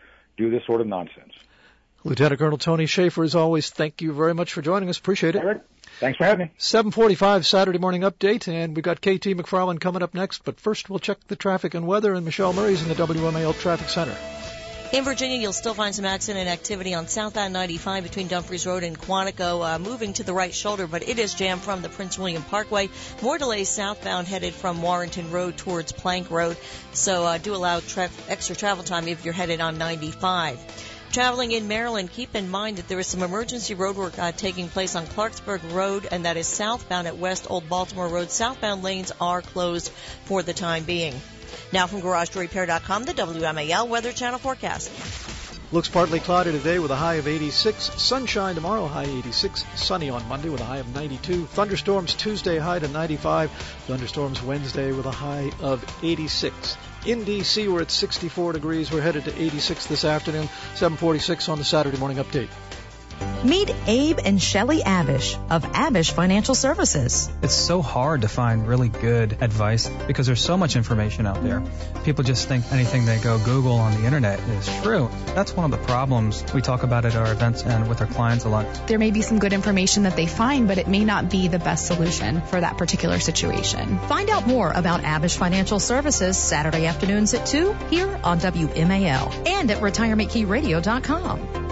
do this sort of nonsense. Lieutenant Colonel Tony Shaffer, as always, thank you very much for joining us. Appreciate it. Right. Thanks for having me. 7:45 Saturday morning update, and we've got KT McFarland coming up next. But first, we'll check the traffic and weather, and Michelle Murray's in the WMAL Traffic Center. In Virginia, you'll still find some accident activity on southbound 95 between Dumfries Road and Quantico, moving to the right shoulder, but it is jammed from the Prince William Parkway. More delays southbound headed from Warrenton Road towards Plank Road, so do allow extra travel time if you're headed on 95. Traveling in Maryland, keep in mind that there is some emergency road work taking place on Clarksburg Road, and that is southbound at West Old Baltimore Road. Southbound lanes are closed for the time being. Now from GarageDoorRepair.com, the WMAL Weather Channel forecast. Looks partly cloudy today with a high of 86. Sunshine tomorrow, high 86. Sunny on Monday with a high of 92. Thunderstorms Tuesday, high to 95. Thunderstorms Wednesday with a high of 86. In D.C., we're at 64 degrees. We're headed to 86 this afternoon. 7:46 on the Saturday Morning Update. Meet Abe and Shelley Abish of Abish Financial Services. It's so hard to find really good advice because there's so much information out there. People just think anything they go Google on the internet is true. That's one of the problems we talk about at our events and with our clients a lot. There may be some good information that they find, but it may not be the best solution for that particular situation. Find out more about Abish Financial Services Saturday afternoons at 2 here on WMAL and at retirementkeyradio.com.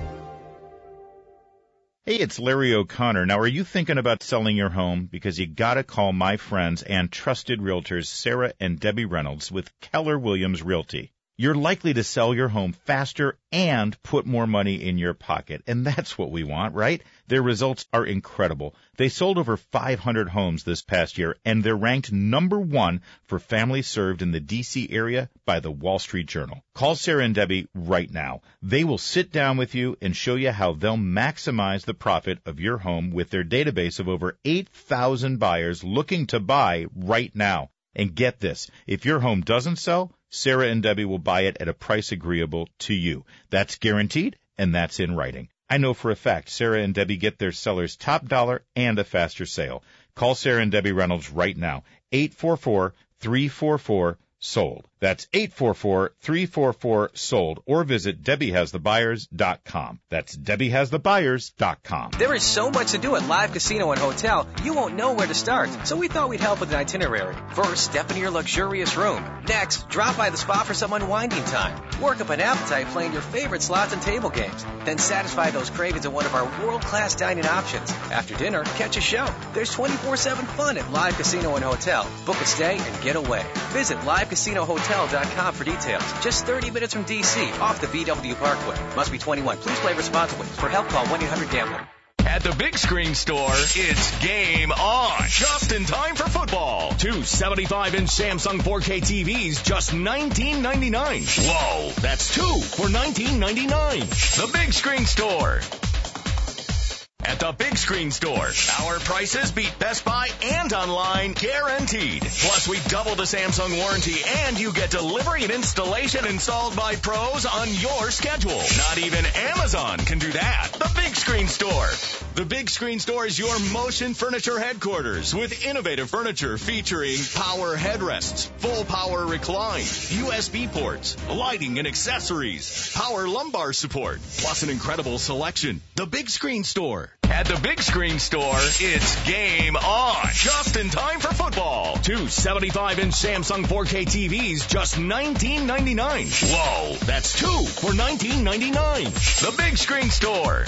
Hey, it's Larry O'Connor. Now, are you thinking about selling your home? Because you gotta call my friends and trusted realtors Sarah and Debbie Reynolds with Keller Williams Realty. You're likely to sell your home faster and put more money in your pocket. And that's what we want, right? Their results are incredible. They sold over 500 homes this past year, and they're ranked number 1 for families served in the D.C. area by the Wall Street Journal. Call Sarah and Debbie right now. They will sit down with you and show you how they'll maximize the profit of your home with their database of over 8,000 buyers looking to buy right now. And get this, if your home doesn't sell, Sarah and Debbie will buy it at a price agreeable to you. That's guaranteed, and that's in writing. I know for a fact Sarah and Debbie get their sellers top dollar and a faster sale. Call Sarah and Debbie Reynolds right now, 844-344-SOLD. That's 844-344-SOLD, or visit DebbieHasTheBuyers.com. That's DebbieHasTheBuyers.com. There is so much to do at Live Casino and Hotel, you won't know where to start. So we thought we'd help with an itinerary. First, step into your luxurious room. Next, drop by the spa for some unwinding time. Work up an appetite playing your favorite slots and table games. Then satisfy those cravings at one of our world-class dining options. After dinner, catch a show. There's 24/7 fun at Live Casino and Hotel. Book a stay and get away. Visit LiveCasinoHotel.com for details. Just 30 minutes from D.C. off the BW Parkway. Must be 21. Please play responsibly. For help, call 1-800-GAMBLER. At the Big Screen Store, it's game on. Just in time for football. 2 75-inch Samsung 4K TVs, just $19.99. Whoa, that's 2 for $19.99. The Big Screen Store. At the Big Screen Store, our prices beat Best Buy and online, guaranteed. Plus, we double the Samsung warranty, and you get delivery and installation installed by pros on your schedule. Not even Amazon can do that. The Big Screen Store. The Big Screen Store is your motion furniture headquarters with innovative furniture featuring power headrests, full power recline, USB ports, lighting and accessories, power lumbar support, plus an incredible selection. The Big Screen Store. At the Big Screen Store, it's game on. Just in time for football. 2 75-inch Samsung 4K TVs, just $19.99. Whoa, that's 2 for $19.99. The Big Screen Store.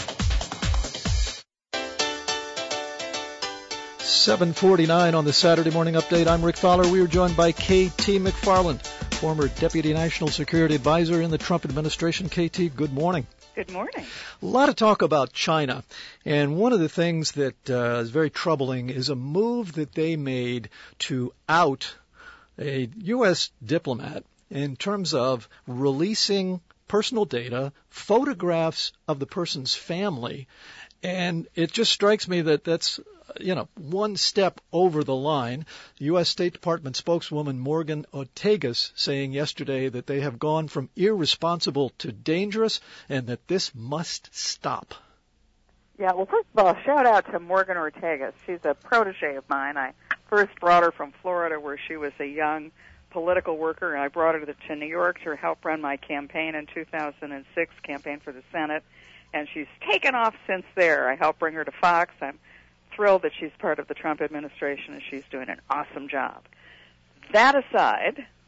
7:49 on the Saturday Morning Update. I'm Rick Fowler. We are joined by KT McFarland, former Deputy National Security Advisor in the Trump administration. KT, good morning. Good morning. A lot of talk about China, and one of the things that is very troubling is a move that they made to out a U.S. diplomat in terms of releasing personal data, photographs of the person's family, and it just strikes me that that's one step over the line. The U.S. State Department spokeswoman Morgan Ortagus saying yesterday that they have gone from irresponsible to dangerous and that this must stop. Yeah, well, first of all, shout out to Morgan Ortagus. She's a protege of mine. I first brought her from Florida where she was a young political worker, and I brought her to New York to help run my campaign in 2006, campaign for the Senate, and she's taken off since there. I helped bring her to Fox. I'm thrilled that she's part of the Trump administration, and she's doing an awesome job. That aside,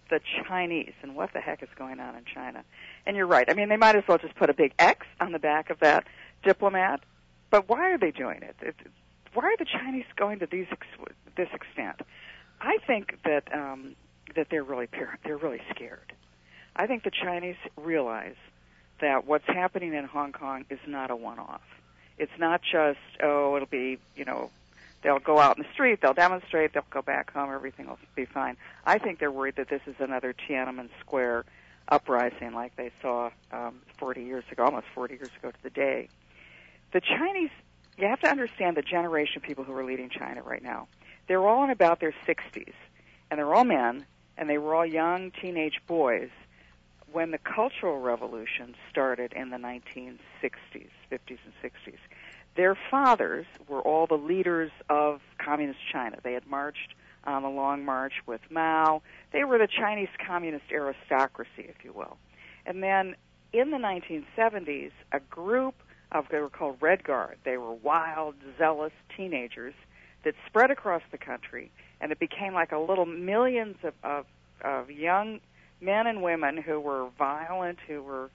the Chinese and what the heck is going on in China. And you're right. I mean, they might as well just put a big X on the back of that diplomat. But why are they doing it? Why are the Chinese going to this extent? I think that they're really scared. I think the Chinese realize that what's happening in Hong Kong is not a one-off. It's not just, it'll be, they'll go out in the street, they'll demonstrate, they'll go back home, everything will be fine. I think they're worried that this is another Tiananmen Square uprising like they saw 40 years ago, almost 40 years ago to the day. The Chinese, you have to understand the generation of people who are leading China right now. They're all in about their 60s, and they're all men, and they were all young teenage boys when the Cultural Revolution started in the 1960s, 50s and 60s. Their fathers were all the leaders of Communist China. They had marched on the Long March with Mao. They were the Chinese communist aristocracy, if you will. And then in the 1970s, a group they were called Red Guard. They were wild, zealous teenagers that spread across the country, and it became like a little millions of young men and women who were violent, who were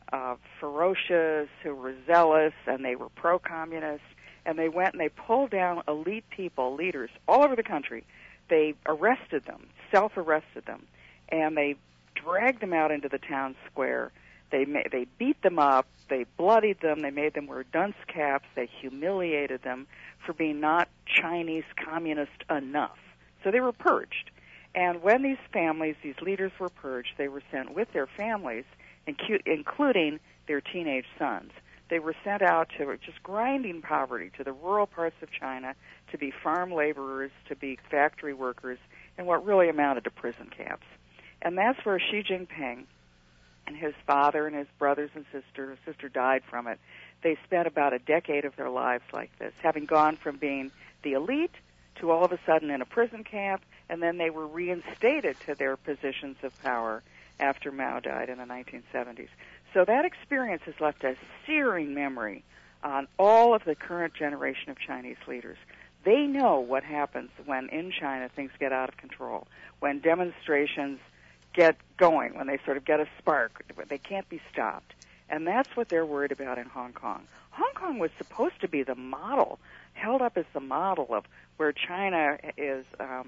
ferocious, who were zealous, and they were pro-communist, and they went and they pulled down elite people, leaders, all over the country. They arrested them, self-arrested them, and they dragged them out into the town square. They beat them up, they bloodied them, they made them wear dunce caps, they humiliated them for being not Chinese communist enough. So they were purged. And when these families, these leaders were purged, they were sent with their families, including their teenage sons. They were sent out to just grinding poverty, to the rural parts of China, to be farm laborers, to be factory workers, in what really amounted to prison camps. And that's where Xi Jinping and his father and his brothers and sister, his sister died from it. They spent about a decade of their lives like this, having gone from being the elite to all of a sudden in a prison camp, and then they were reinstated to their positions of power after Mao died in the 1970s. So that experience has left a searing memory on all of the current generation of Chinese leaders. They know what happens when in China things get out of control, when demonstrations get going, when they sort of get a spark. They can't be stopped. And that's what they're worried about in Hong Kong. Hong Kong was supposed to be the model, held up as the model of where China is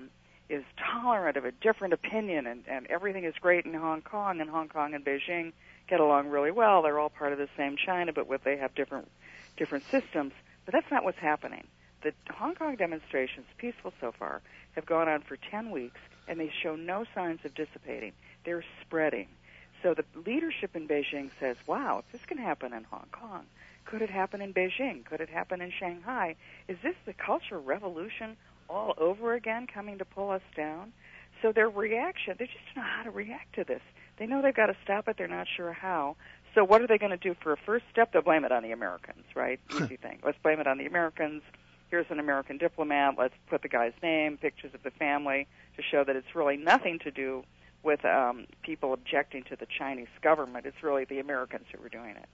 tolerant of a different opinion, and everything is great in Hong Kong and Beijing get along really well. They're all part of the same China, but they have different systems. But that's not what's happening. The Hong Kong demonstrations, peaceful so far, have gone on for 10 weeks, and they show no signs of dissipating. They're spreading. So the leadership in Beijing says, wow, if this can happen in Hong Kong, could it happen in Beijing? Could it happen in Shanghai? Is this the Cultural Revolution all over again coming to pull us down? So their reaction, they just don't know how to react to this. They know they've got to stop it. They're not sure how. So what are they going to do for a first step? They'll blame it on the Americans, right? Easy thing. Let's blame it on the Americans. Here's an American diplomat. Let's put the guy's name, pictures of the family to show that it's really nothing to do with people objecting to the Chinese government. It's really the Americans who are doing it.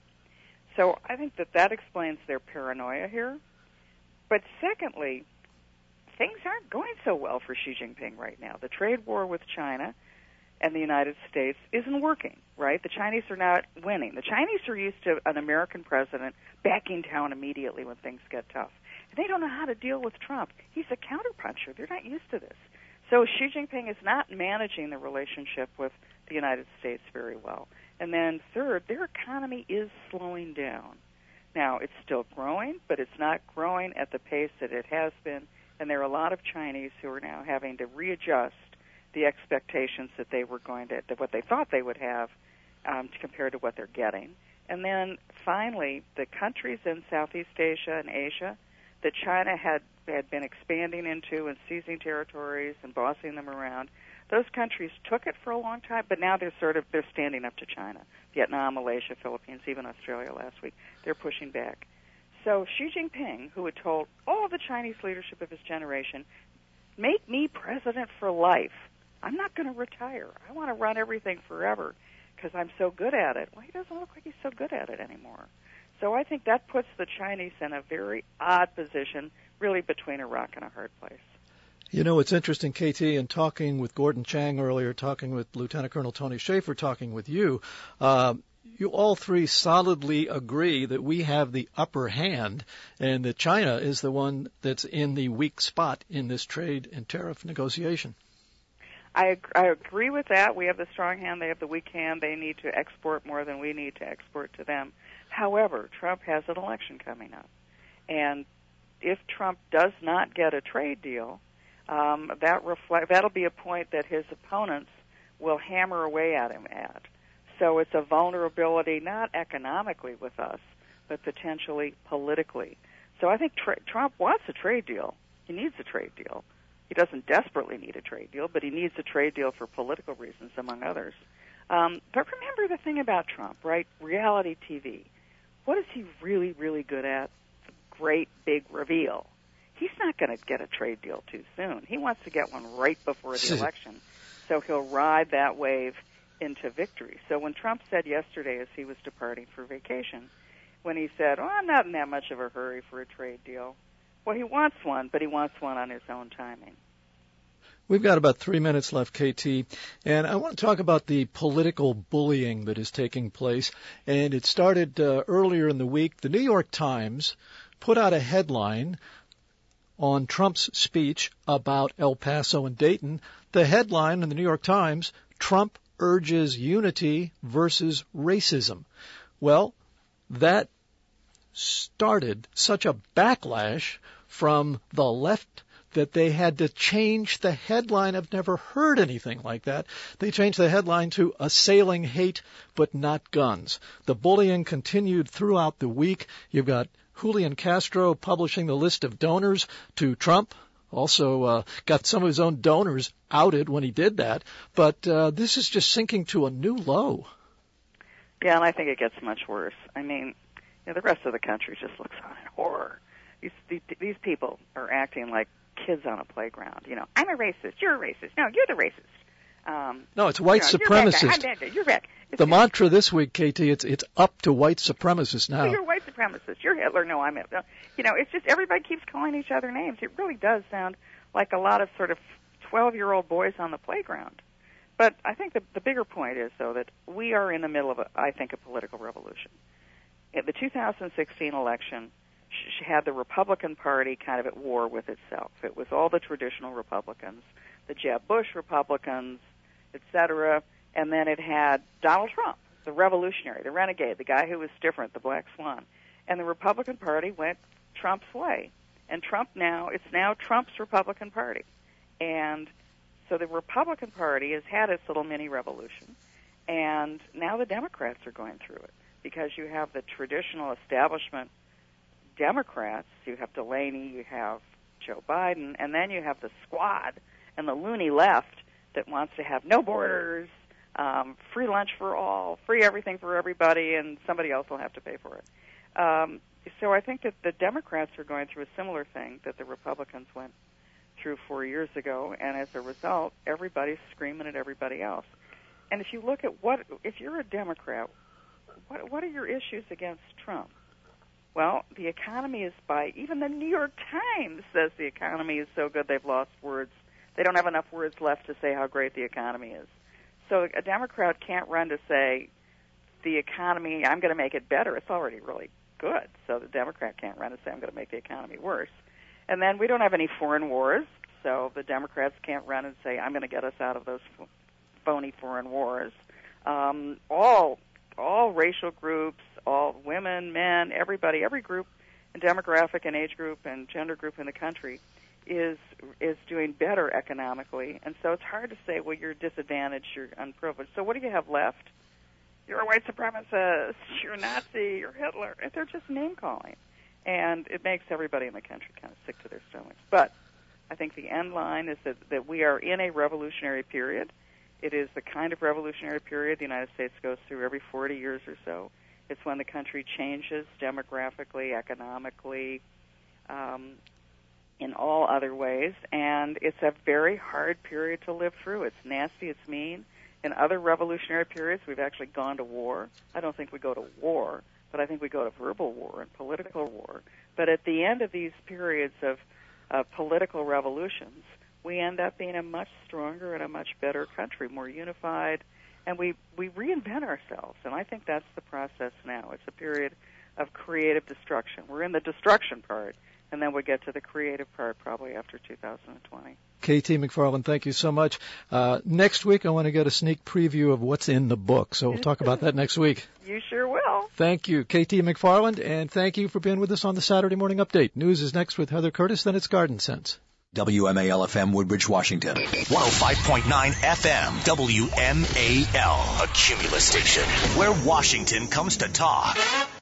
So I think that explains their paranoia here. But secondly, things aren't going so well for Xi Jinping right now. The trade war with China and the United States isn't working, right? The Chinese are not winning. The Chinese are used to an American president backing down immediately when things get tough. And they don't know how to deal with Trump. He's a counterpuncher. They're not used to this. So Xi Jinping is not managing the relationship with the United States very well. And then third, their economy is slowing down. Now, it's still growing, but it's not growing at the pace that it has been. And there are a lot of Chinese who are now having to readjust the expectations that they were going to, what they thought they would have compared to what they're getting. And then finally, the countries in Southeast Asia and Asia that China had been expanding into and seizing territories and bossing them around, those countries took it for a long time, but now they're standing up to China. Vietnam, Malaysia, Philippines, even Australia last week, they're pushing back. So Xi Jinping, who had told all the Chinese leadership of his generation, make me president for life. I'm not going to retire. I want to run everything forever because I'm so good at it. Well, he doesn't look like he's so good at it anymore. So I think that puts the Chinese in a very odd position, really between a rock and a hard place. You know, it's interesting, KT, in talking with Gordon Chang earlier, talking with Lieutenant Colonel Tony Schaefer, talking with you, you all three solidly agree that we have the upper hand and that China is the one that's in the weak spot in this trade and tariff negotiation. I agree with that. We have the strong hand. They have the weak hand. They need to export more than we need to export to them. However, Trump has an election coming up. And if Trump does not get a trade deal, that'll be a point that his opponents will hammer away at him at. So it's a vulnerability, not economically with us, but potentially politically. So I think Trump wants a trade deal. He needs a trade deal. He doesn't desperately need a trade deal, but he needs a trade deal for political reasons, among others. But remember the thing about Trump, right? Reality TV. What is he really, really good at? The great big reveal. He's not going to get a trade deal too soon. He wants to get one right before the election. So he'll ride that wave into victory. So when Trump said yesterday as he was departing for vacation, when he said, I'm not in that much of a hurry for a trade deal, well, he wants one, but he wants one on his own timing. We've got about 3 minutes left, KT, and I want to talk about the political bullying that is taking place. And it started earlier in the week. The New York Times put out a headline on Trump's speech about El Paso and Dayton. The headline in the New York Times, Trump urges unity versus racism. Well, that started such a backlash from the left that they had to change the headline. I've never heard anything like that. They changed the headline to Assailing Hate but Not Guns. The bullying continued throughout the week. You've got Julian Castro publishing the list of donors to Trump. Also got some of his own donors outed when he did that. But this is just sinking to a new low. Yeah, and I think it gets much worse. I mean, the rest of the country just looks on in horror. These people are acting like kids on a playground. I'm a racist. You're a racist. No, you're the racist. No, it's white supremacist. You're bad guy. You're bad. The mantra this week, KT, it's up to white supremacists now. You're white supremacist. You're Hitler. No, I'm Hitler. It's just everybody keeps calling each other names. It really does sound like a lot of sort of 12-year-old boys on the playground. But I think the bigger point is, though, that we are in the middle of, a political revolution. The 2016 election had the Republican Party kind of at war with itself. It was all the traditional Republicans, the Jeb Bush Republicans, etc., and then it had Donald Trump, the revolutionary, the renegade, the guy who was different, the black swan. And the Republican Party went Trump's way. And it's now Trump's Republican Party. And so the Republican Party has had its little mini revolution, and now the Democrats are going through it because you have the traditional establishment Democrats, you have Delaney, you have Joe Biden, and then you have the squad and the loony left that wants to have no borders, free lunch for all, free everything for everybody, and somebody else will have to pay for it. So I think that the Democrats are going through a similar thing that the Republicans went through 4 years ago, and as a result, everybody's screaming at everybody else. And if you look at if you're a Democrat, what are your issues against Trump? Well, the economy is even the New York Times says the economy is so good they've lost words. They don't have enough words left to say how great the economy is. So a Democrat can't run to say the economy, I'm going to make it better. It's already really good. So the Democrat can't run to say I'm going to make the economy worse. And then we don't have any foreign wars, so the Democrats can't run and say I'm going to get us out of those phony foreign wars. All racial groups, all women, men, everybody, every group and demographic and age group and gender group in the country is doing better economically. And so it's hard to say, well, you're disadvantaged, you're unprivileged. So what do you have left? You're a white supremacist, you're a Nazi, you're Hitler. They're just name-calling. And it makes everybody in the country kind of sick to their stomachs. But I think the end line is that we are in a revolutionary period. It is the kind of revolutionary period the United States goes through every 40 years or so. It's when the country changes demographically, economically, in all other ways. And it's a very hard period to live through. It's nasty. It's mean. In other revolutionary periods, we've actually gone to war. I don't think we go to war, but I think we go to verbal war and political war. But at the end of these periods of political revolutions, we end up being a much stronger and a much better country, more unified, and we reinvent ourselves. And I think that's the process now. It's a period of creative destruction. We're in the destruction part, and then we get to the creative part probably after 2020. KT McFarland, thank you so much. Next week, I want to get a sneak preview of what's in the book, so we'll talk about that next week. You sure will. Thank you, KT McFarland, and thank you for being with us on the Saturday Morning Update. News is next with Heather Curtis, then it's Garden Sense. WMAL-FM Woodbridge, Washington. 105.9 FM, WMAL, a Cumulus station, where Washington comes to talk.